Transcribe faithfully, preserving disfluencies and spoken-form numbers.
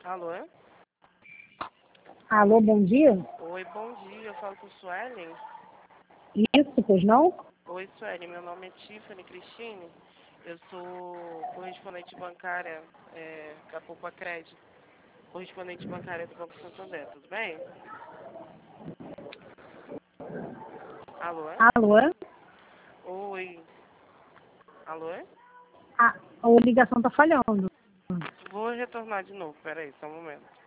Alô? Alô, bom dia? Oi, bom dia. Eu falo com Suelen. Isso, pois não? Oi, Suelen. Meu nome é Tiffany Cristine. Eu sou correspondente bancária é, da Poupa Crédito. Correspondente bancária do Banco Santander, tudo bem? Alô? Alô? Oi. Alô? A, a ligação tá falhando. Vou retornar de novo, peraí, só um momento.